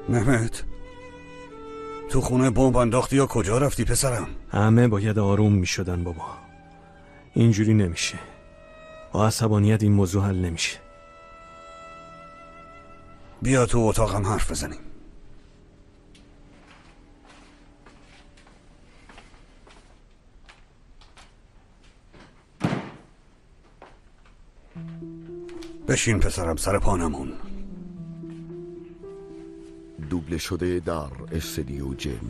مهمت، تو خونه بمب انداختی یا کجا رفتی پسرم؟ همه باید آروم می شدن بابا. اینجوری نمیشه. با عصبانیت این موضوع حل نمیشه. بیا تو اتاقم حرف بزنیم. بشین پسرم سر پا نمون. دوبله شده در استودیو جم.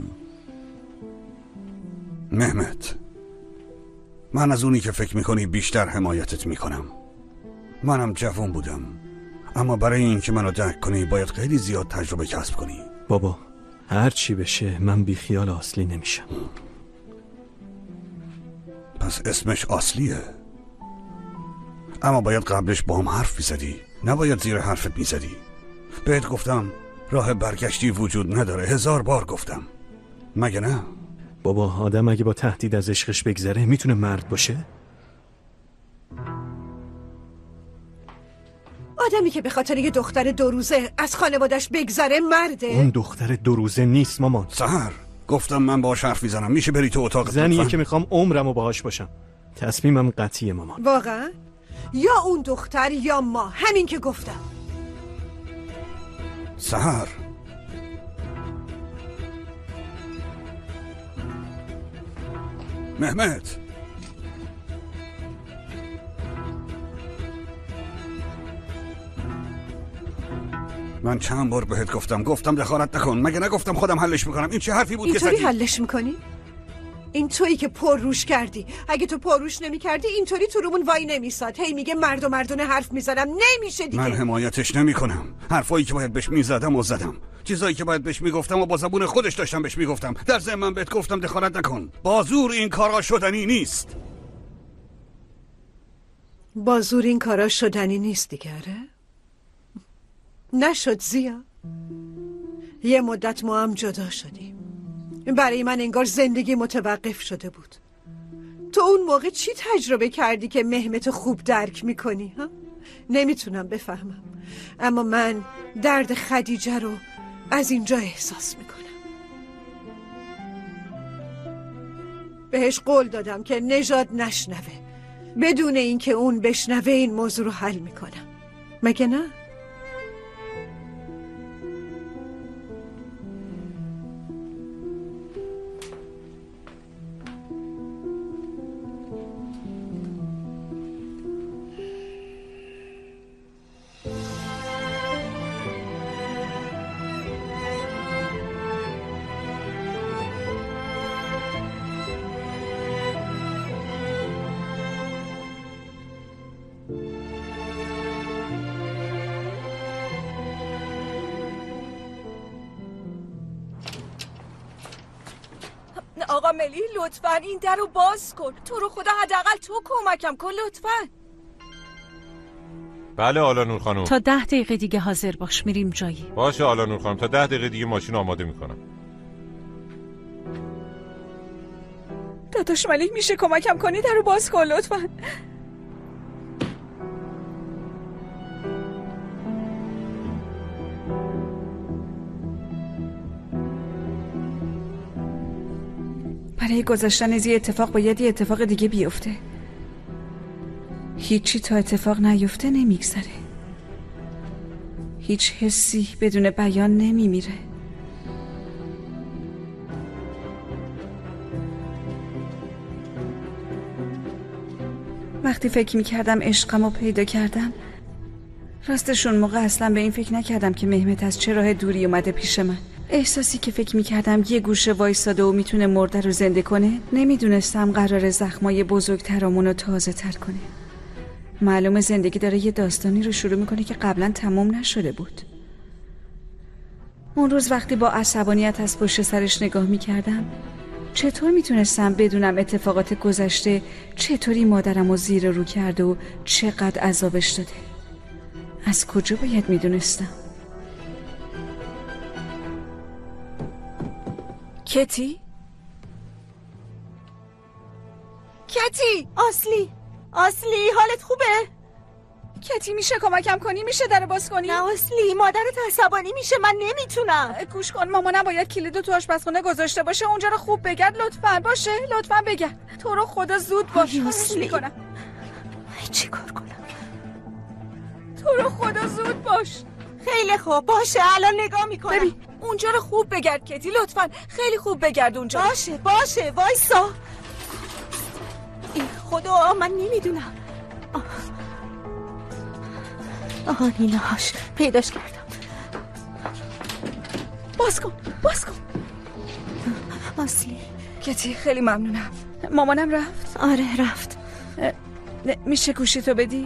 مهمت، من از اونی که فکر میکنی بیشتر حمایتت میکنم. منم جوان بودم، اما برای این که منو درک کنی باید خیلی زیاد تجربه کسب کنی. بابا هر چی بشه من بی خیال اصلی نمیشم. پس اسمش اصلیه، اما باید قبلش با هم حرف میزدی، نباید زیر حرفت میزدی. بهت گفتم راه برگشتی وجود نداره، 1000 بار گفتم، مگه نه؟ بابا آدم اگه با تهدید از عشقش بگذره میتونه مرد باشه؟ آدمی که به خاطر یه دختر 2 روزه از خانوادش بگذره مرده؟ اون دختر 2 روزه نیست مامان. سحر گفتم من باهاش حرف میزنم، میشه بری تو اتاق؟ زنیه که میخوام عمرمو باهاش باشم. تصمیمم قطعیه مامان. واقعا؟ یا اون دختر یا ما، همین که گفتم. سحر مهمت، من چند بار بهت گفتم دخالت نکن، مگه نگفتم خودم حلش میکنم؟ این چه حرفی بود که زدی؟ اینطوری حلش میکنی؟ این تویی که پر روش کردی. اگه تو پر روش نمی کردی اینطوری تو رومون وای نمیساد. هی میگه مرد و مردونه حرف میزنم. نمیشه دیگه. من حمایتش نمی کنم. حرفایی که باید بهش میزدم و زدم، چیزایی که باید بهش میگفتم و با زبون خودش داشتم بهش میگفتم. در ضمن من بهت گفتم دخالت نکن. با زور این کارا شدنی نیست. با زور این کارا شدنی نیست دیگه. نشد زیا. یه مدت ما هم جدا شدیم. برای من انگار زندگی متوقف شده بود. تو اون موقع چی تجربه کردی که مهمت خوب درک میکنی؟ ها؟ نمیتونم بفهمم، اما من درد خدیجه رو از اینجا احساس میکنم. بهش قول دادم که نژاد نشنوه، بدون اینکه اون بشنوه این موضوع رو حل میکنم. مگه نه؟ آقا ملی لطفاً این در رو باز کن. تو رو خدا حداقل تو کمکم کن لطفاً. بله آلانور خانم. تا 10 دقیقه دیگه حاضر باش، میریم جایی. باشه آلانور خانم، تا 10 دقیقه دیگه ماشین آماده میکنم. داداش ملی میشه کمکم کنی در رو باز کن لطفاً. برای گذشتن از یه اتفاق باید یه اتفاق دیگه بیفته. هیچی تا اتفاق نیفته نمیگذره. هیچ حسی بدون بیان نمیمیره. وقتی فکر میکردم عشقمو پیدا کردم، راستشون موقع اصلا به این فکر نکردم که مهمت از چه راه دوری اومده پیش من. احساسی که فکر میکردم یه گوشه وایساده و میتونه مرده رو زنده کنه، نمیدونستم قرار زخمای بزرگترامون رو تازه تر کنه. معلومه زندگی داره یه داستانی رو شروع میکنه که قبلا تموم نشده بود. اون روز وقتی با عصبانیت از پشت سرش نگاه میکردم، چطور میتونستم بدونم اتفاقات گذشته چطوری مادرم رو زیر رو کرده و چقدر عذابش داده؟ از کجا باید میدونستم؟ کتی؟ کتی! اصلی حالت خوبه؟ کتی میشه کمکم کنی؟ میشه در باز کنی؟ نه اصلی، مادرت عصبانی میشه، من نمیتونم. گوش کن، مامانم باید کلیدو تو آشپزخونه گذاشته باشه، اونجا رو خوب بگرد لطفاً. باشه لطفاً بگرد. تو رو خدا زود باش. خواهش میکنم. چی کار کنم؟ تو رو خدا زود باش. خیلی خوب، باشه الان نگاه میکنم. ببین اونجا رو خوب بگرد کتی لطفاً، خیلی خوب بگرد اونجا. باشه وایسا. ای خدا، من نمیدونم. نیناش پیداش کردم. باز کن. اصلی کتی خیلی ممنونم. مامانم رفت؟ آره رفت. میشه گوشی تو بدی؟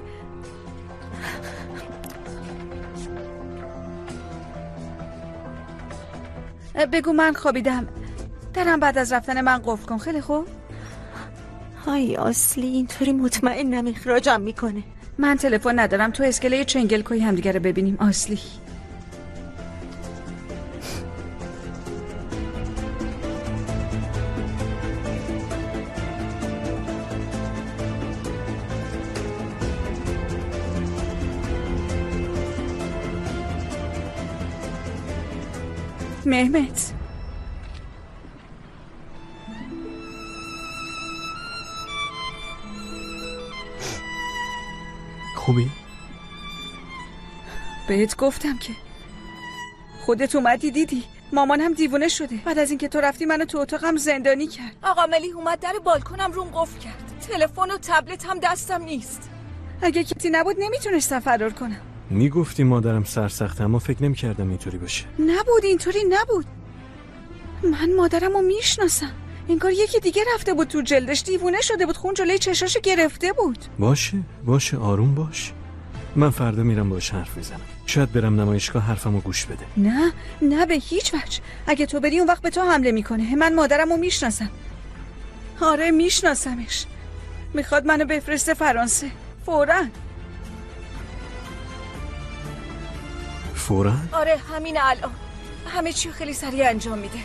بگو من خوابیدم، درم بعد از رفتن من قفل کن. خیلی خوب. های اصلی اینطوری مطمئنم اخراجم میکنه. من تلفن ندارم، تو اسکله چنگلکوی همدیگه رو ببینیم. اصلی مهمت خوبی؟ بهت گفتم که خودت اومدی دیدی مامانم دیوونه شده. بعد از اینکه تو رفتی منو تو اتاقم زندانی کرد. آقا ملیح اومد در بالکنم روم قفل کرد. تلفن و تبلت هم دستم نیست. اگه کتی نبود نمیتونستم فرار کنم. میگفتی مادرم سرسخته، اما فکر نمی‌کردم اینطوری باشه. نبود، اینطوری نبود. من مادرمو میشناسم. انگار یکی دیگه رفته بود تو جلدش، دیوونه شده بود، خون جلوی چشاشو گرفته بود. باشه آروم باش. من فردا میرم باهاش حرف میزنم. شاید برم نمایشگاه حرفمو گوش بده. نه به هیچ وجه. اگه تو بری اون وقت به تو حمله میکنه. من مادرمو میشناسم. آره میشناسمش. میخواد منو بفرسته فرانسه فوراً. آره همین الان. همه چی خیلی سریع انجام میده.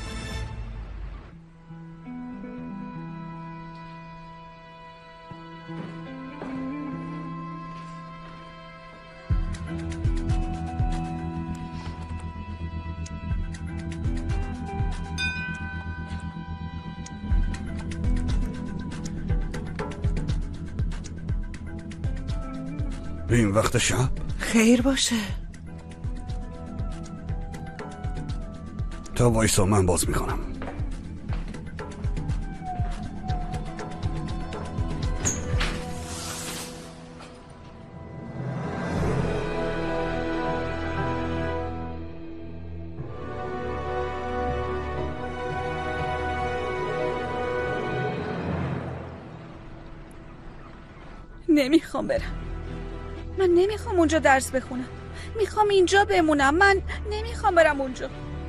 به این وقت شب؟ خیر باشه. تا وایسا من باز میکنم. نمیخوام برم. من نمیخوام اونجا درس بخونم. میخوام اینجا بمونم. من نمیخوام برم اونجا.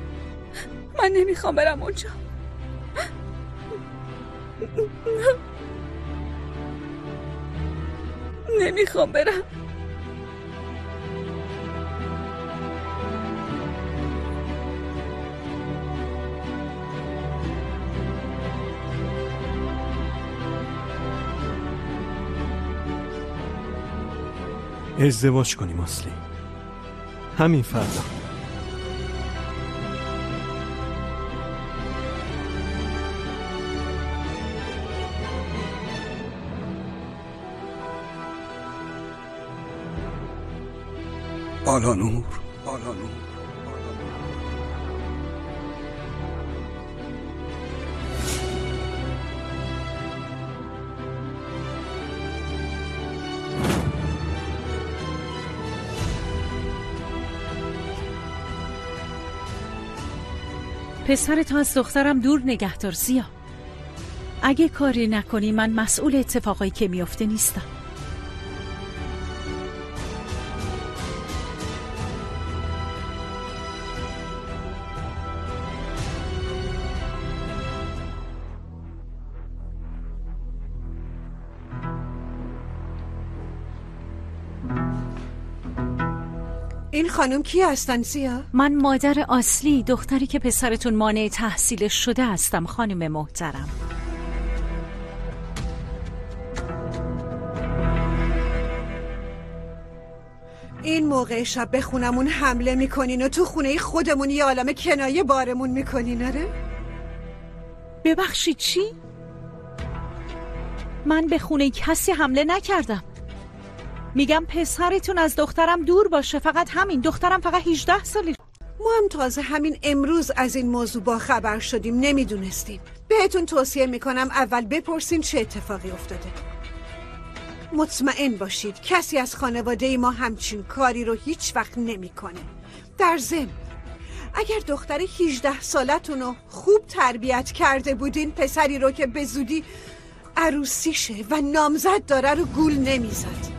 نمیخوام برم. ازدواج کنیم اصلی. همین فردا. آلانور. پسرت از دخترم دور نگهدار زیا. اگه کاری نکنی من مسئول اتفاقایی که میفته نیستم. این خانم کی هستن زیا؟ من مادر اصلی، دختری که پسرتون مانع تحصیلش شده هستم خانم محترم. این موقع شب به خونمون حمله میکنین و تو خونه خودمون یه عالم کنایه بارمون میکنین. آره؟ ببخشید چی؟ من به خونه کسی حمله نکردم. میگم پسرتون از دخترم دور باشه، فقط همین. دخترم فقط 18 ساله. ما هم تازه همین امروز از این موضوع با خبر شدیم، نمیدونستیم. بهتون توصیه میکنم اول بپرسین چه اتفاقی افتاده. مطمئن باشید کسی از خانواده ما همچین کاری رو هیچ وقت نمیکنه. در ضمن اگر دختر 18 سالتون رو خوب تربیت کرده بودین، پسری رو که به زودی عروسیشه و نامزد داره رو گول نمیزد.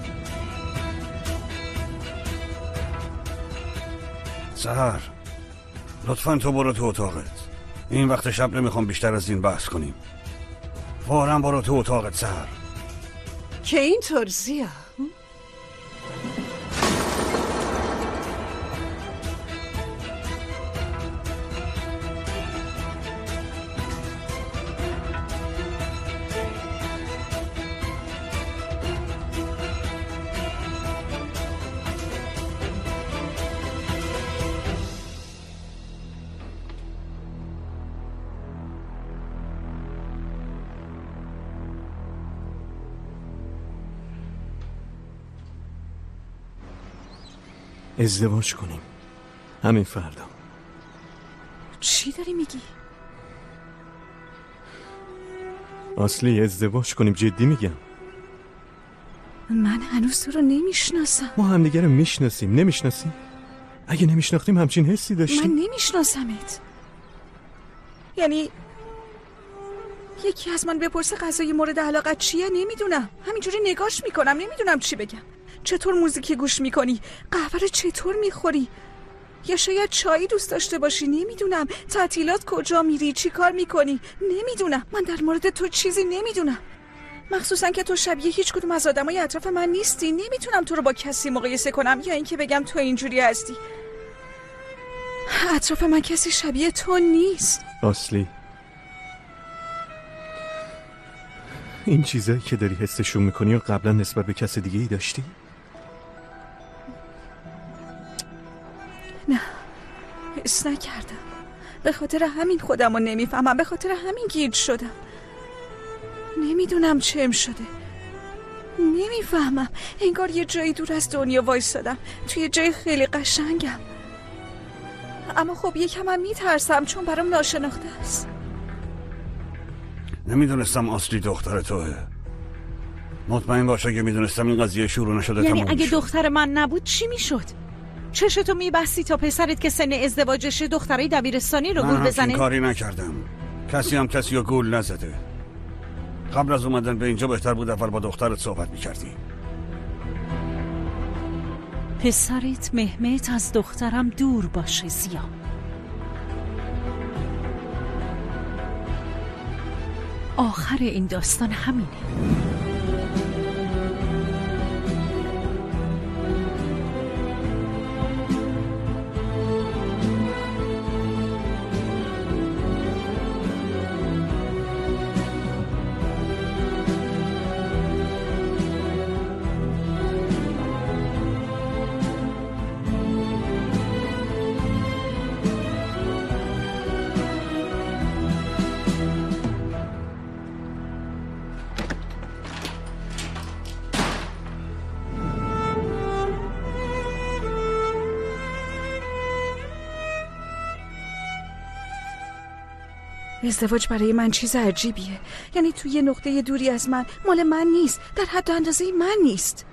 سحر لطفاً تو برو تو اتاقت. این وقت شب نمیخوام بیشتر از این بحث کنیم. فوراً برو تو اتاقت سحر. که اینطور زیا؟ ازدواج کنیم همین فردا. چی داری میگی؟ اصلی ازدواج کنیم، جدی میگم. من هنوز تو رو نمیشناسم. ما همدیگه رو میشناسیم نمیشناسیم؟ اگه نمیشناختیم همچین حسی داشتیم. من نمیشناسمت. یعنی یکی از من بپرسه غذای مورد علاقت چیه نمیدونم، همینجوری نگاش میکنم، نمیدونم چی بگم. چطور موزیکی گوش میکنی؟ قهوه رو چطور میخوری؟ یا شاید چایی دوست داشته باشی؟ نمیدونم. تعطیلات کجا میری؟ چی کار میکنی؟ نمیدونم. من در مورد تو چیزی نمیدونم، مخصوصا که تو شبیه هیچ کدوم از آدمای اطراف من نیستی. نمیتونم تو رو با کسی مقایسه کنم یا اینکه بگم تو اینجوری هستی. اطراف من کسی شبیه تو نیست. اصلی این چیزایی که داری حسشون میکنی و قبلا نسبت به کس دیگه ای داشتی؟ نه، حس نکردم. به خاطر همین خودم رو نمیفهمم، به خاطر همین گیج شدم. نمیدونم چم شده، نمیفهمم. انگار یه جایی دور از دنیا وایسادم، توی جای خیلی قشنگم. اما خب یکم هم میترسم چون برام ناشناخته است. نمیدونستم اصلی دختر توه. مطمئن باش اگه میدونستم این قضیه شروع نشده یعنی تموم اگه میشد. دختر من نبود چی میشد؟ چشتو میبستی تا پسرت که سن ازدواجشه دخترای دبیرستانی رو گول بزنه؟ من کاری نکردم. کسی هم کسی رو گول نزده. قبل از اومدن به اینجا بهتر بود اول با دخترت صحبت میکردی. پسرت مهمت از دخترم دور باشه زیا. آخر این داستان همینه. ازدواج برای من چیز عجیبیه. یعنی توی یه نقطه دوری از من، مال من نیست، در حد و اندازه من نیست.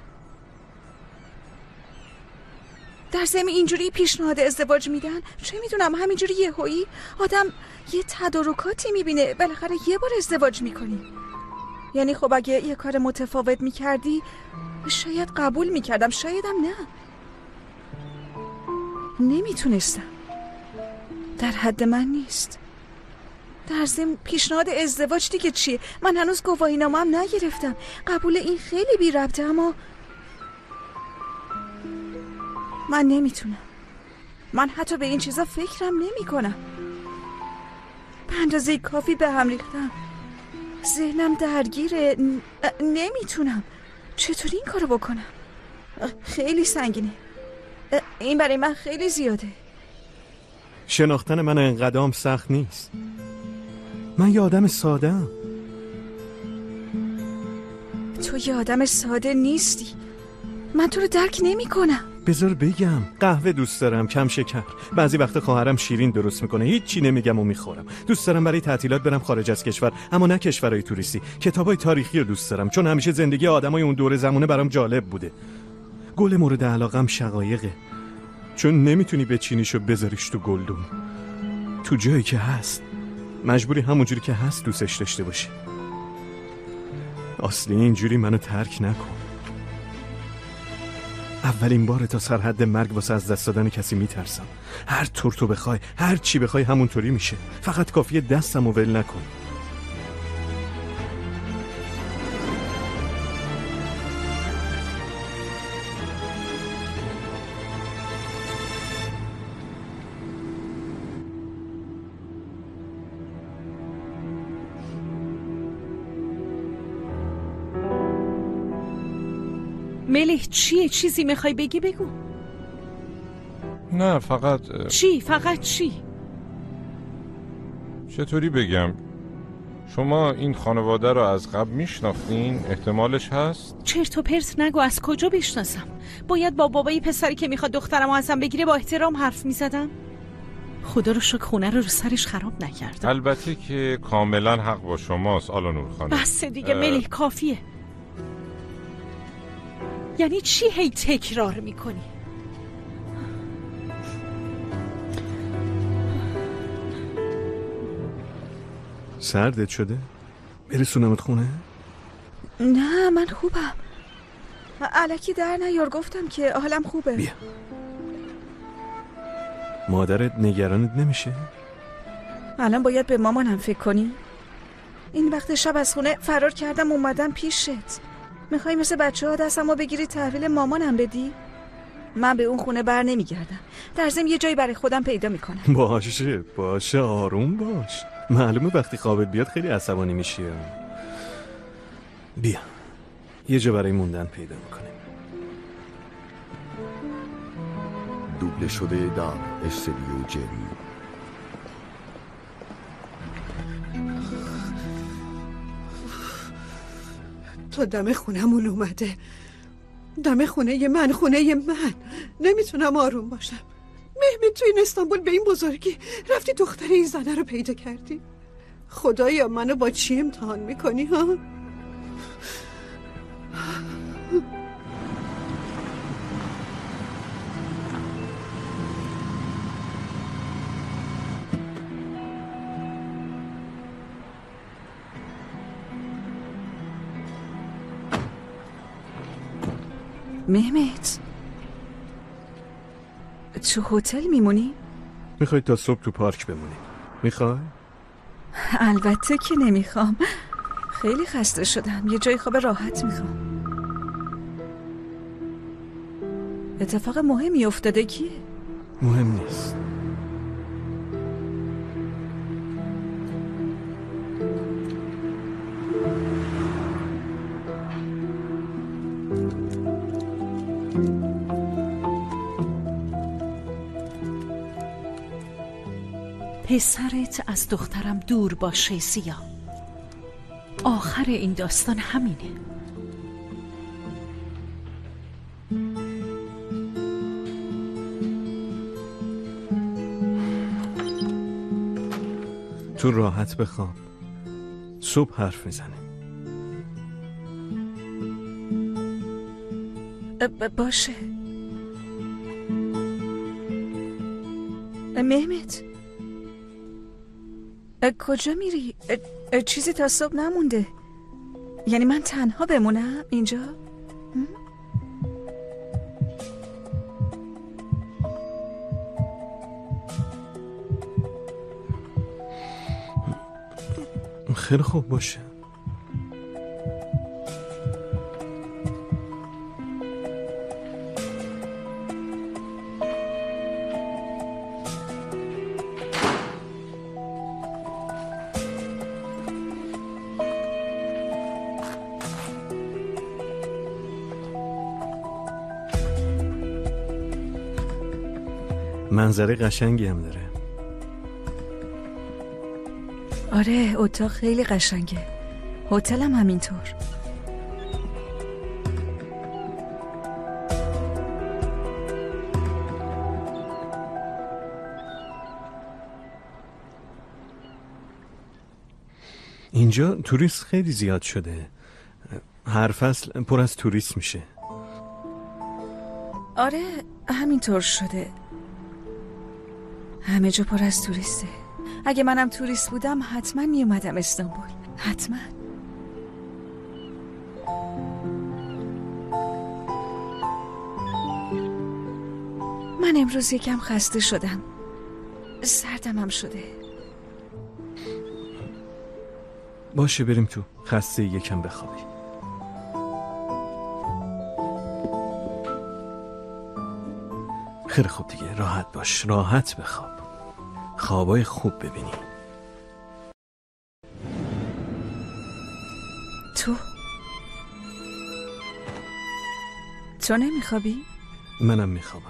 در ضمن اینجوری پیشنهاد ازدواج میدن، چه میدونم، همینجوری یهویی آدم یه تدارکاتی میبینه، بالاخره یه بار ازدواج میکنی. یعنی خب اگه یه کار متفاوت میکردی شاید قبول میکردم، شایدم نه. نمیتونستم، در حد من نیست. در ضمن پیشنهاد ازدواج دیگه چیه؟ من هنوز گواهینامه‌ام نگرفتم. قبول این خیلی بی ربطه، اما من نمیتونم. من حتی به این چیزا فکرم نمی کنم. به اندازه کافی به هم ریختم، ذهنم درگیره، نمیتونم. چطوری این کارو بکنم؟ خیلی سنگینه. این برای من خیلی زیاده. شناختن من انقدام سخت نیست. من یه آدم ساده‌ام. تو یه آدم ساده نیستی. من تو رو درک نمی کنم. بذار بگم، قهوه دوست دارم، کم شکر. بعضی وقت خواهرم شیرین درست میکنه، هیچی نمیگم و میخورم. دوست دارم برای تعطیلات برم خارج از کشور، اما نه کشورهای توریستی. کتابای تاریخی رو دوست دارم، چون همیشه زندگی آدمای اون دوره زمانه برام جالب بوده. گل مورد علاقم شقایقه، چون نمیتونی بچینیشو بذاریش تو گلدون. تو جایی که هست مجبوری همونجوری که هست دوستش داشته باشی. اصلی اینجوری منو ترک نکن. اولین بار تا سرحد مرگ واسه از دست دادن کسی میترسم. هر طور تو بخوای، هر چی بخوای همونطوری میشه. فقط کافیه دستمو ول نکن. ملیح چیه؟ چیزی میخوای بگی بگو. نه فقط چی؟ فقط چی؟ چطوری بگم؟ شما این خانواده رو از قبل میشناختین؟ احتمالش هست؟ چرت و پرت نگو. از کجا بشناسم؟ باید با بابای پسری که میخواد دخترمو ازم بگیره با احترام حرف میزدم. خدا رو شکر خونه رو سرش خراب نکردم. البته که کاملا حق با شماست آلانور خانم. بس دیگه ملیح، کافیه. یعنی چی هی تکرار میکنی؟ سردت شده؟ برسونمت خونه؟ نه من خوبم. الکی در نیار، گفتم که حالم خوبه. بیا. مادرت نگرانت نمیشه؟ الان باید به مامانم فکر کنی؟ این وقت شب از خونه فرار کردم اومدم پیشت. میخوای مثل بچه‌ها دستمو بگیری تحویل مامانم بدی؟ من به اون خونه بر نمیگردم. در ضمن یه جایی برای خودم پیدا میکنم. باشه آروم باش. معلومه وقتی خوابت بیاد خیلی عصبانی میشی. بیا یه جا برای موندن پیدا میکنیم. دوبله شده در استدیو جن. تو دم خونمون اومده. دم خونه من. نمیتونم آروم باشم. مهمت تو این استانبول به این بزرگی رفتی دختر این زنه رو پیدا کردی. خدایا منو با چی امتحان میکنی ها؟ مهمت تو هتل میمونی؟ میخوای تا صبح تو پارک بمونی؟ میخوای؟ البته که نمیخوام. خیلی خسته شدم. یه جای خواب راحت میخوام. اتفاق مهمی افتاده کیه؟ مهم نیست. پسرت از دخترم دور باشه سیا. آخر این داستان همینه. تو راحت بخواب. صبح حرف میزنیم. باشه. مهمت کجا میری؟ چیزی تا صبح نمونده. یعنی من تنها بمونم اینجا؟ خیلی خوب باشه. منظره قشنگی هم داره. آره اتاق خیلی قشنگه. هتلم همینطور. اینجا توریست خیلی زیاد شده. هر فصل پر از توریست میشه. آره همینطور شده. همه جا پر از توریسته. اگه منم توریست بودم حتما میومدم استانبول. حتما. من امروز یکم خسته شدم. سردم هم شده. باشه بریم تو. خسته یکم بخوابی. خیلی خوب دیگه. راحت باش. راحت بخواب. خوابای خوب ببینی. تو نمیخوابی؟ منم میخوابم.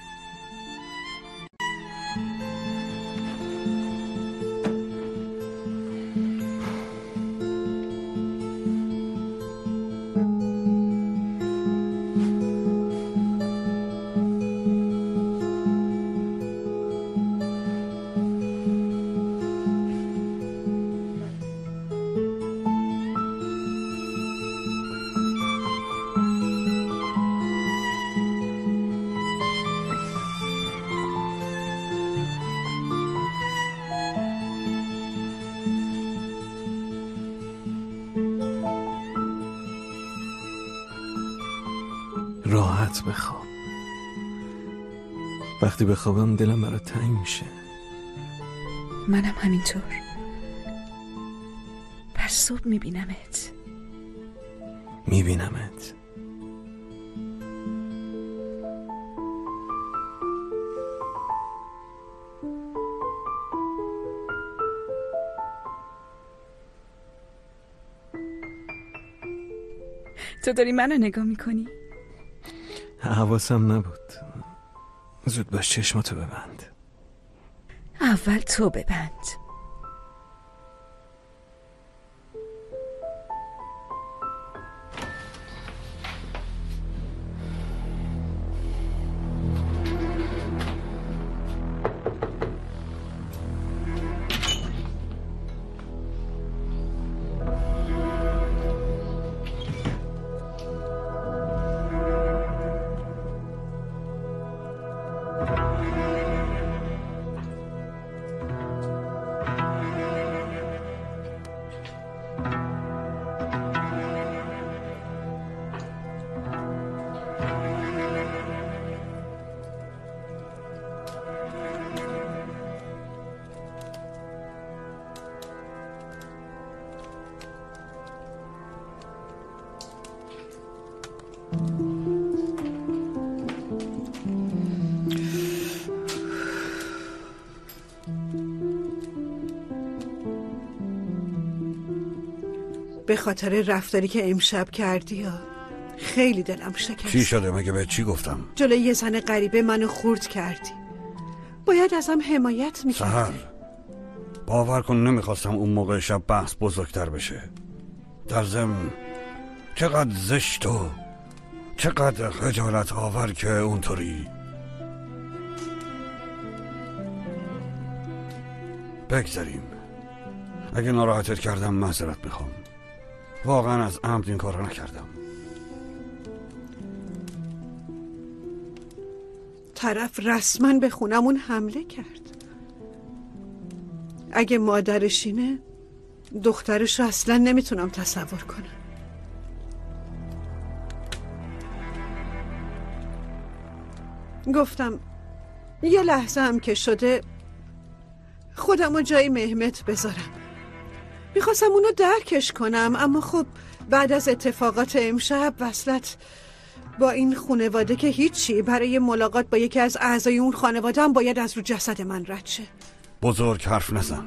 راحت بخواب. وقتی بخوابم دلم برات تنگ میشه. منم همینطور. پس صبح میبینمت. میبینمت. تو داری منو نگاه میکنی؟ حواسم نبود. زود باش چشماتو ببند. اول تو ببند. به خاطر رفتاری که امشب کردی یا خیلی دلم شکست. چی شده؟ مگه به چی گفتم؟ جلوی یه زن غریبه منو خورد کردی. باید ازم حمایت میکردی. سحر باور کن نمیخواستم اون موقع شب بحث بزرگتر بشه. در ضمن چقدر زشت و چقدر خجالت آور که اونطوری. بگذاریم. اگه ناراحتت کردم معذرت میخوام. واقعا از عمد این کارو نکردم. طرف رسما به خونمون حمله کرد. اگه مادرشینه دخترش رو اصلا نمیتونم تصور کنم. گفتم یه لحظه هم که شده خودم رو جای مهمت بذارم. میخواستم اونو درکش کنم، اما خب بعد از اتفاقات امشب وصلت با این خانواده که هیچی، برای ملاقات با یکی از اعضای اون خانواده هم باید از رو جسد من رد شه. بزرگ حرف نزن.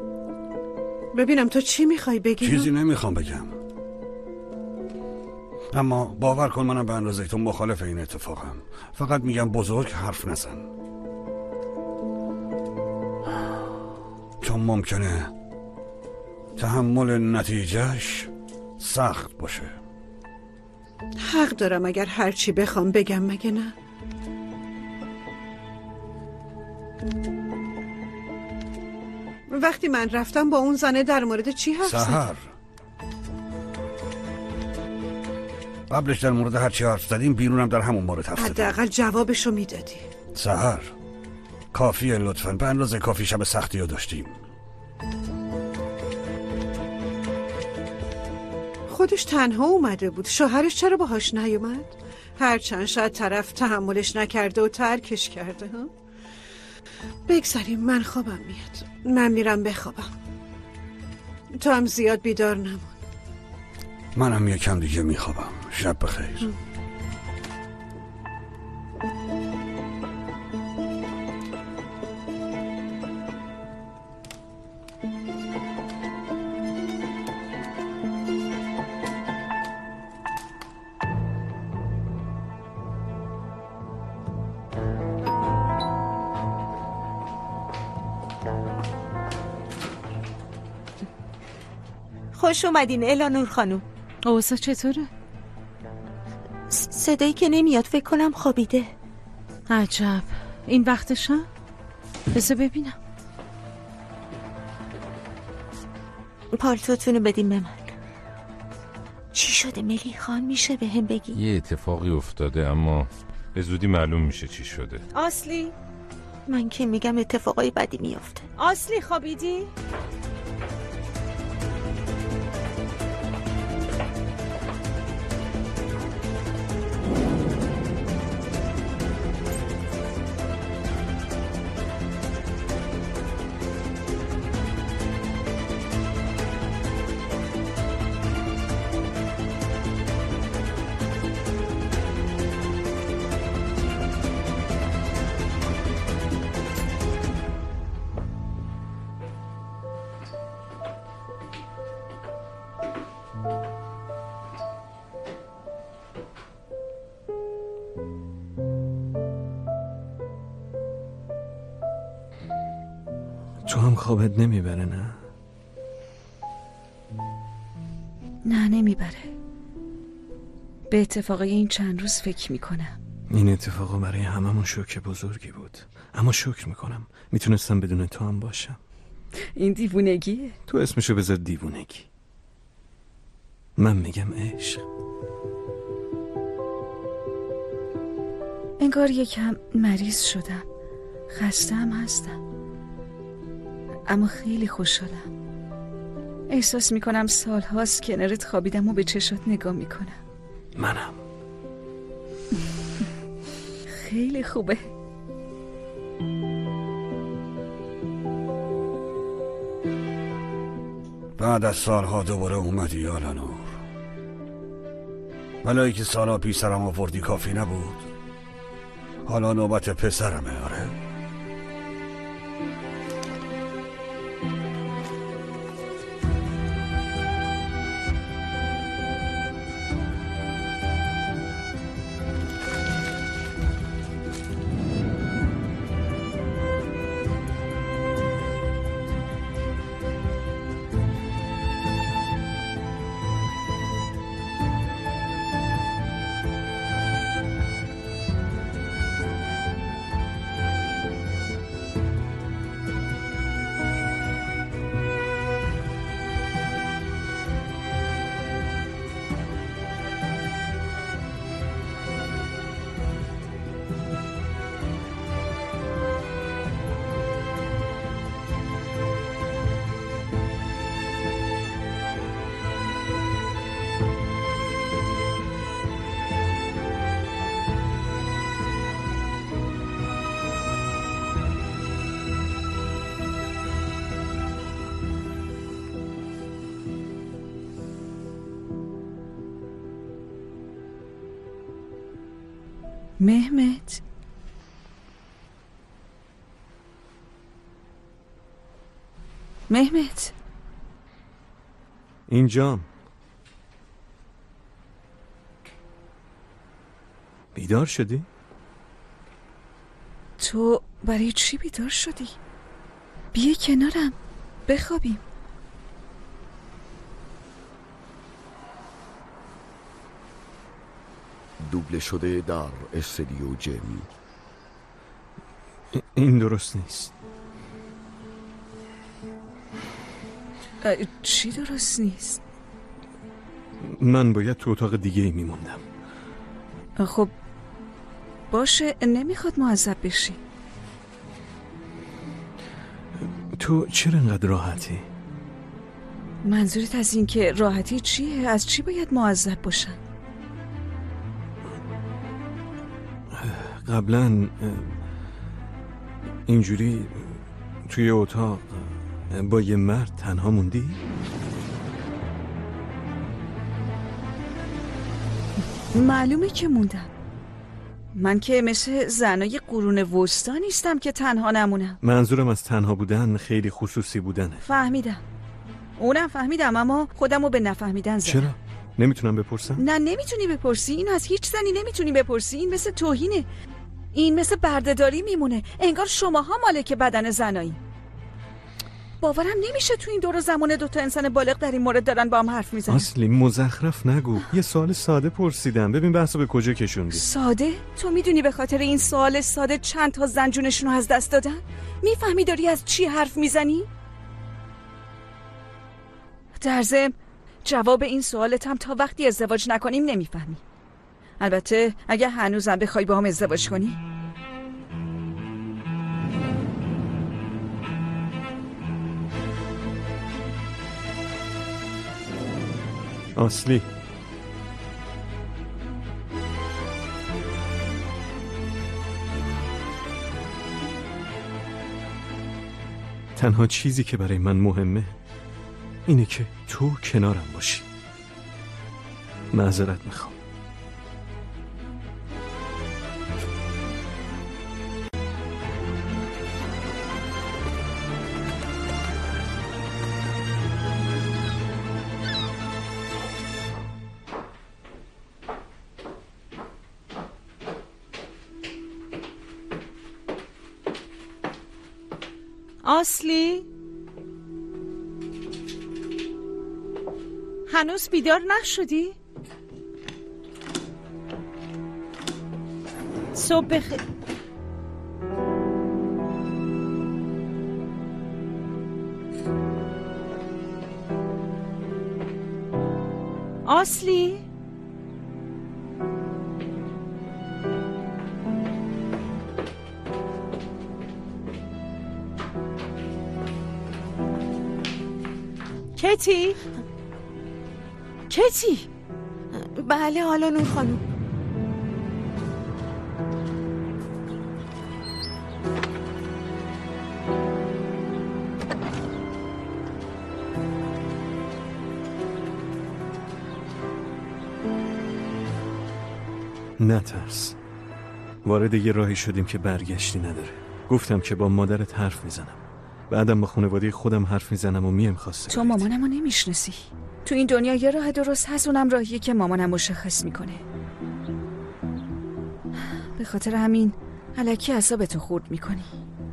ببینم تو چی میخوای بگی؟ چیزی نمیخوام بگم. اما باور کن منم به اندازه تو مخالف این اتفاقم. فقط میگم بزرگ حرف نزن، چون ممکنه تحمل نتیجهش سخت باشه. حق دارم اگر هرچی بخوام بگم، مگه نه؟ وقتی من رفتم با اون زنه در مورد چی حرف زدی؟ سحر، قبلش در مورد هرچی حرف زدیم بیرونم در همون مورد حرف زدیم. حداقل جوابشو میدادی. سحر کافیه لطفاً، به اندازه کافی شب سختی رو داشتیم. خودش تنها اومده بود، شوهرش چرا باهاش نیومد؟ هرچند شاید طرف تحملش نکرده و ترکش کرده. ها؟ بگذاریم، من خوابم میاد، من میرم بخوابم. تو هم زیاد بیدار نمون. منم یکم دیگه میخوابم. شب بخیر. خوش اومدین الانور خانوم. اوضاع چطوره؟ صدایی که نمیاد، فکر کنم خوابیده. عجب، این وقتشم؟ بذار ببینم. پالتوتونو بدین به من. چی شده ملی خان؟ میشه به هم بگی؟ یه اتفاقی افتاده اما به زودی معلوم میشه چی شده. آسلی؟ من که میگم اتفاقای بدی میافته. آسلی خوابیدی؟ تو هم خوابت نمیبره نه؟ نه نمیبره. به اتفاقای این چند روز فکر میکنم. این اتفاقا برای هممون شوک بزرگی بود، اما شکر میکنم میتونستم بدون تو هم باشم. این دیوونگیه؟ تو اسمشو بذار دیوونگی، من میگم عشق. انگار یکم مریض شدم، خسته هم هستم، اما خیلی خوشحالم. احساس میکنم سال هاست کنارت خوابیدم و به چشات نگاه میکنم. منم. خیلی خوبه. بعد از سالها دوباره اومدی آلانور. بلایی که سالها پیش سرم آوردی کافی نبود. حالا نوبت پسرمه. آره مهمت، مهمت اینجام. بیدار شدی؟ تو برای چی بیدار شدی؟ بیا کنارم بخوابیم. دوبله شده در استودیو جم. این درست نیست. چی درست نیست؟ من باید تو اتاق دیگه ای میموندم. خب باشه، نمیخواد معذب بشی. تو چرا انقدر راحتی؟ منظورت از این که راحتی چیه؟ از چی باید معذب باشم؟ قبلا اینجوری توی اتاق با یه مرد تنها موندی؟ معلومه که موندم. من که مثل زنای قرون وسطا نیستم که تنها نمونم. منظورم از تنها بودن خیلی خصوصی بودنه. فهمیدم، اونم فهمیدم، اما خودمو به نفهمیدن زدم. چرا؟ نمیتونم بپرسم؟ نه نمیتونی بپرسی. این از هیچ زنی نمیتونی بپرسی. این مثل توهینه. این مثل بردهداری میمونه. انگار شماها مالک بدن زنایی. باورم نمیشه تو این دور زمان دوتا انسان بالغ در این مورد دارن با هم حرف میزنن. اصلی مزخرف نگو. یه سوال ساده پرسیدم. ببین بحثو به کجا کشوندی. ساده؟ تو میدونی به خاطر این سوال ساده چند تا زن جونشون رو از دست دادن؟ میفهمی داری از چی حرف میزنی؟ در ضمن جواب این سوالت هم تا وقتی ازدواج نکنیم نمیفهمی. البته اگه هنوزم بخوای با هم ازدواج کنی. اصلی تنها چیزی که برای من مهمه اینه که تو کنارم باشی. معذرت میخوام. اصلی؟ هنوز بیدار نشدی؟ صبح بخیر. اصلی؟ کتی؟ کتی؟ بله حالا نور خانم. نترس. وارد یه راهی شدیم که برگشتی نداره. گفتم که با مادرت حرف میزنم. بعدم با خانواده خودم حرف میزنم و میم خواسته. تو مامانمو نمیشناسی. تو این دنیا یه راه درست هست، اونم راهیه که مامانم مشخص میکنه. به خاطر همین الکی اعصابتو خورد میکنی.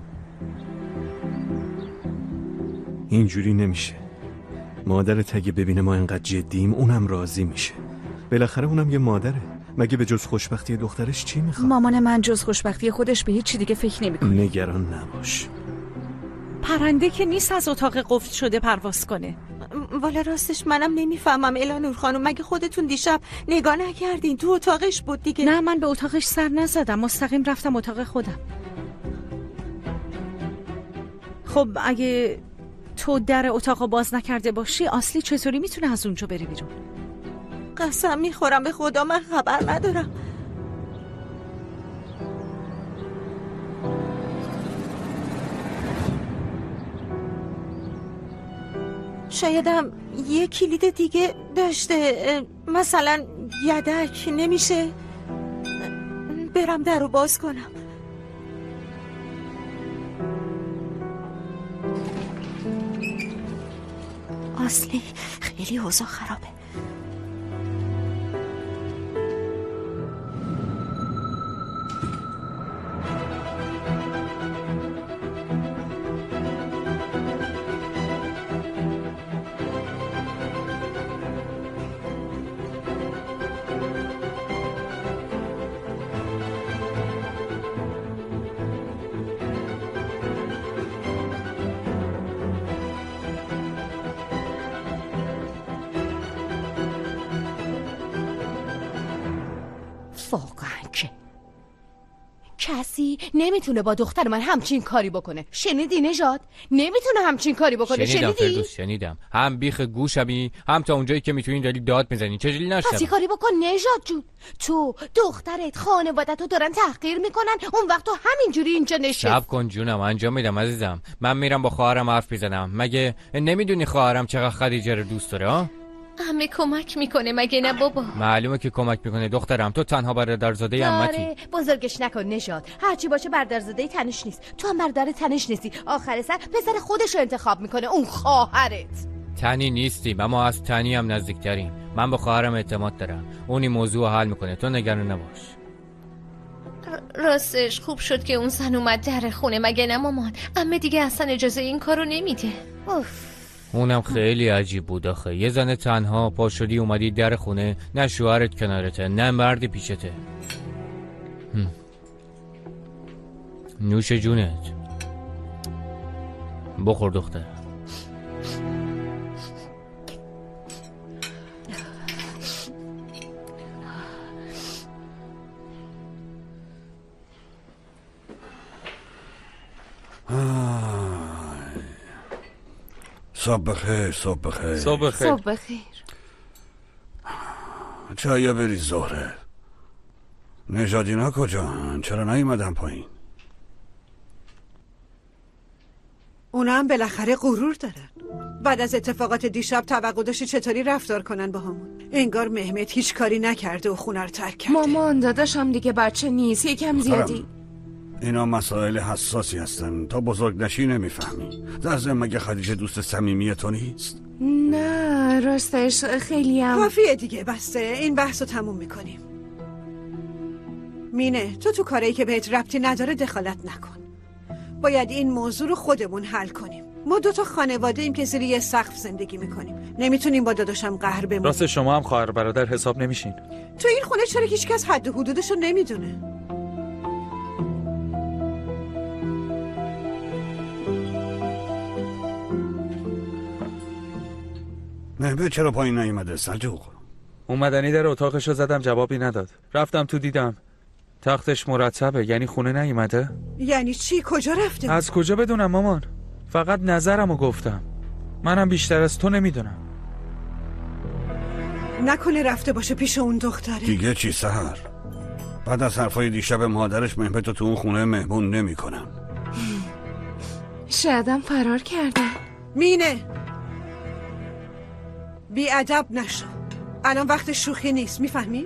اینجوری نمیشه. مادرت اگه ببینه ما اینقدر جدیم اونم راضی میشه. بالاخره اونم یه مادره. مگه به جز خوشبختی دخترش چی میخواد؟ مامان من جز خوشبختی خودش به هیچ چی دیگه فکر نمیکنه. نگران نباش. پرنده که نیست از اتاق قفل شده پرواز کنه. والا راستش منم نمیفهمم. الا نور خانم مگه خودتون دیشب نگاه نکردین؟ تو اتاقش بود دیگه. نه من به اتاقش سر نزدم، مستقیم رفتم اتاق خودم. خب اگه تو در اتاقو باز نکرده باشی اصلی چطوری میتونه از اونجا بری بیرون؟ قسم میخورم به خدا من خبر ندارم. شایدم یه کلید دیگه داشته، مثلا یدک. نمیشه برم در رو باز کنم؟ اصلی خیلی اوضاع خرابه. واقعا که کسی نمیتونه با دختر من همچین کاری بکنه. شنیدی نژاد؟ نمیتونه همچین کاری بکنه. شنیدم فردوس، شنیدم. هم بیخ گوشمی، هم تا اونجایی که میتونی داری داد میزنی. چجوری نشدم؟ پس کاری بکن نژاد جون. تو دخترت خانواده‌تو دارن تحقیر میکنن، اون وقت تو همینجوری اینجا نشست. صبر کن جونم، انجام میدم عزیزم. من میرم با خواهرم حرف میزنم. مگه نمیدونی خواهرم چقدر خدیجه رو دوست داره ها؟ عمه کمک میکنه مگه نه بابا؟ معلومه که کمک میکنه دخترم. تو تنها برادرزاده عمتی. بزرگش نکن نژاد. هرچی باشه برادرزاده تنش نیست. تو هم برادر تنش نیستی. آخر سر پسر خودش رو انتخاب میکنه، اون خواهرت. تنی نیستیم، اما از تنی هم نزدیکتریم. من به خواهرم اعتماد دارم. اون این موضوع حل میکنه، تو نگران نباش. راستش خوب شد که اون زن اومد در خونه مگه نه مامان؟ عمه دیگه اصلا اجازه این کارو نمیده. اونم خیلی عجیب بود آخه. یه زن تنها پا شدی اومدی در خونه، نه شوهرت کنارته نه مردی پیشته. نوش جونت. بخور دختر. صبح بخیر. صبح بخیر. صبح بخیر. صبح بخیر. چایی بریز زهره. نژادینا کجان؟ چرا نیومدن پایین؟ اونا هم بالاخره غرور دارن. بعد از اتفاقات دیشب توقع داشتی چطوری رفتار کنن با همون. انگار مهمت هیچ کاری نکرده و خونه رو ترک کرده. مامان داداشم دیگه بچه نیست، یکم زیادی. اینا مسائل حساسی هستن، تا بزرگ نشی نمیفهمی. در ضمن مگه خدیجه دوست صمیمی تو نیست؟ نه راستش خیلی هم کافیه دیگه، بسته. این بحثو تموم میکنیم. مینه تو کاری که بهت ربطی نداره دخالت نکن. باید این موضوع رو خودمون حل کنیم. ما 2 خانواده ایم که زیر یه سقف زندگی میکنیم. نمیتونیم با داداشم قهر بمونیم. راست شما هم خواهر برادر حساب نمیشین. تو این خونه چرا هیچکس حد و حدودش رو نمیدونه؟ مهمه چرا پایین نیومده سلجوق؟ اومدنی در اتاقش رو زدم، جوابی نداد. رفتم تو دیدم تختش مرتبه، یعنی خونه نیومده. یعنی چی؟ کجا رفته؟ از کجا بدونم مامان؟ فقط نظرمو گفتم. منم بیشتر از تو نمیدونم. نکنه رفته باشه پیش اون دختره. دیگه چی سحر؟ بعد از حرفای دیشب مادرش مهمت تو اون خونه مهمون نمی کنم. شایدم فرار کرده. مینه بی ادب نشو، الان وقت شوخی نیست، میفهمی؟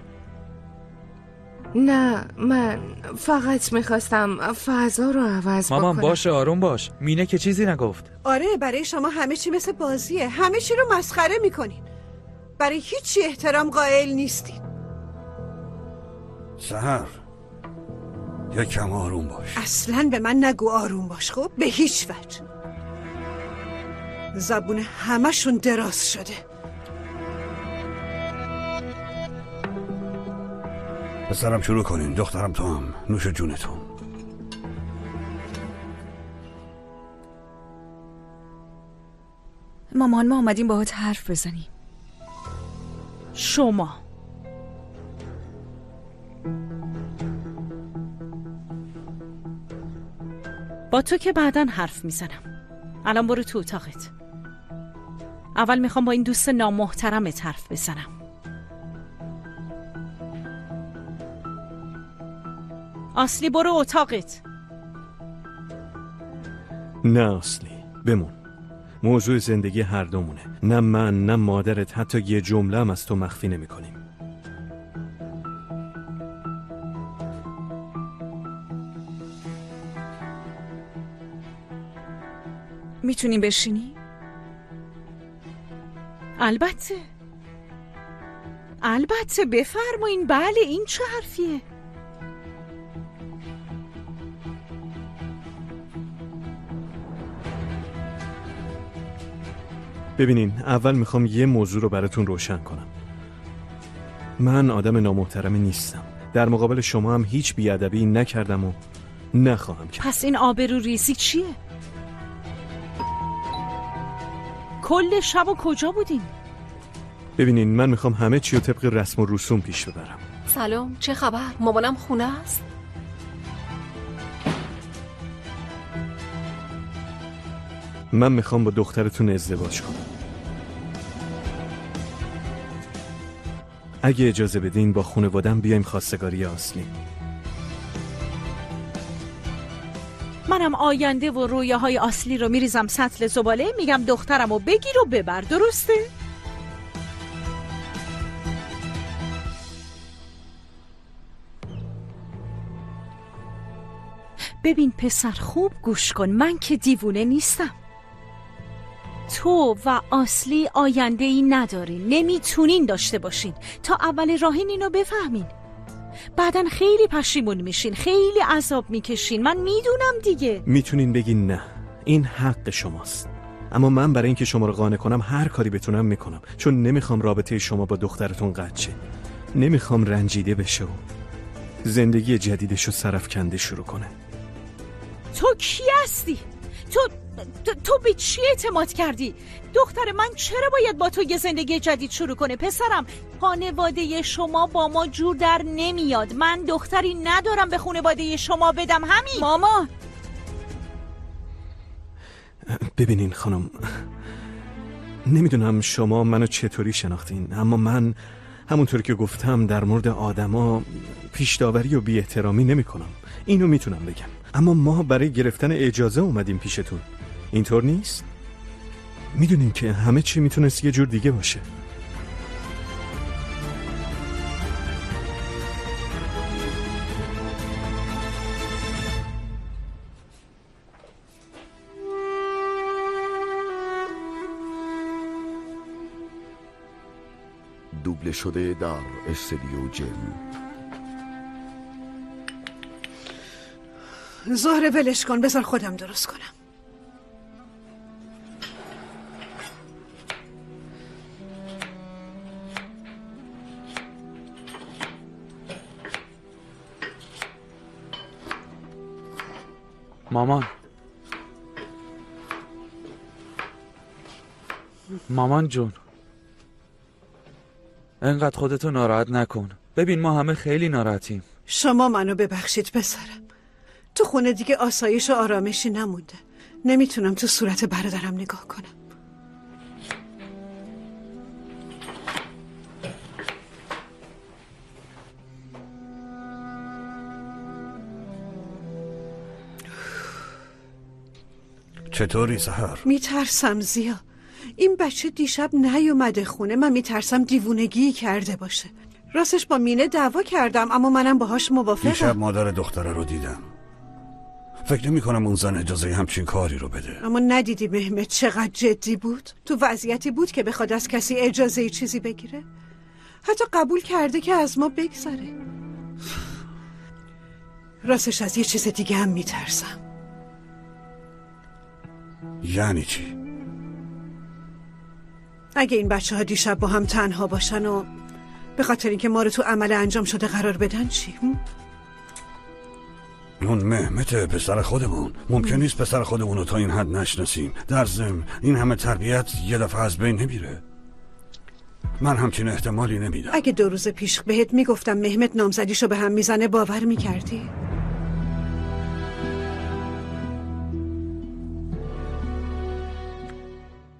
نه من فقط میخواستم فضا رو عوض بکنم. مامان باشه آروم باش، مینه که چیزی نگفت. آره برای شما همه چی مثل بازیه، همه چی رو مسخره میکنین، برای هیچی احترام قائل نیستین. سحر یکم آروم باش. اصلاً به من نگو آروم باش، خب؟ به هیچ وجه. زبون همشون دراز شده. پسرم شروع کنین، دخترم تو هم. نوش جونتون. مامان ما اومدیم باهات حرف بزنیم. شما با تو که بعداً حرف میزنم. الان برو تو اتاقت. اول میخوام با این دوست نامحترمت حرف بزنم. اصلی برو اتاقت. نه اصلی بمون. موضوع زندگی هر دومونه. نه من نه مادرت حتی یه جمله هم از تو مخفی نمی کنیم. میتونیم بشینی؟ البته بفرمایین. بله این چه حرفیه؟ ببینین اول میخوام یه موضوع رو براتون روشن کنم. من آدم نامحترمی نیستم. در مقابل شما هم هیچ بیادبی نکردم و نخواهم کرد. پس این آبروریزی چیه؟ کل شب و کجا بودین؟ ببینین من میخوام همه چی رو طبق رسم و رسوم پیش ببرم. سلام، چه خبر؟ مامانم خونه است؟ من میخوام با دخترتون ازدواج کنم. اگه اجازه بدین با خانواده‌ام بیایم خواستگاری اصلی. منم آینده و رویاهای اصلی رو میریزم سطل زباله، میگم دخترمو بگیر و ببر. درسته؟ ببین پسر خوب گوش کن، من که دیوونه نیستم. تو و اصلی آینده ای ندارین، نمیتونین داشته باشین. تا اول راهین اینو بفهمین. بعدن خیلی پشیمون میشین، خیلی عذاب میکشین. من میدونم دیگه. میتونین بگین نه، این حق شماست. اما من برای اینکه شما رو قانع کنم هر کاری بتونم میکنم، چون نمیخوام رابطه شما با دخترتون قطع شه. نمیخوام رنجیده بشه و زندگی جدیدشو سرفکنده شروع کنه. تو کی هستی؟ تو به چی اعتماد کردی؟ دختر من چرا باید با تو یه زندگی جدید شروع کنه؟ پسرم، خانواده شما با ما جور در نمیاد. من دختری ندارم به خانواده شما بدم. همین. ماما ببینین خانم، نمیدونم شما منو چطوری شناختین، اما من همونطوری که گفتم در مورد آدما پیش داوری و بی احترامی نمی کنم. اینو میتونم بگم. اما ما برای گرفتن اجازه اومدیم پیشتون، اینطور نیست؟ میدونین که همه چی میتونست یه جور دیگه باشه. دوبله شده در استودیو جیم. زهره ولش کن، بذار خودم درست کنم. مامان جون، انقدر خودتو ناراحت نکن. ببین ما همه خیلی ناراحتیم. شما منو ببخشید پسرم. تو خونه دیگه آسایش و آرامشی نمونده. نمیتونم تو صورت برادرم نگاه کنم. چطوری سحر؟ میترسم زیا. این بچه دیشب نیومده خونه. من میترسم دیوونگی کرده باشه. راستش با مینه دعوا کردم، اما منم باهاش موافقم. دیشب مادر دختره رو دیدم. فکر نمی کنم اون زن اجازه همچین کاری رو بده. اما ندیدی مهمت چقدر جدی بود؟ تو وضعیتی بود که بخواد از کسی اجازه چیزی بگیره؟ حتی قبول کرده که از ما بگذره. راستش از یه چیز دیگه هم میترسم. یعنی چی؟ اگه این بچه ها دیشب با هم تنها باشن و به خاطر اینکه ما رو تو عمل انجام شده قرار بدن چی؟ اون مهمت پسر خودمون. ممکن نیست پسر خودمون رو تا این حد نشناسیم. در ضمن این همه تربیت یه دفعه از بین نمیره. من همچین احتمالی نمیدم. اگه 2 روز پیش بهت میگفتم مهمت نامزدیشو به هم میزنه باور میکردی؟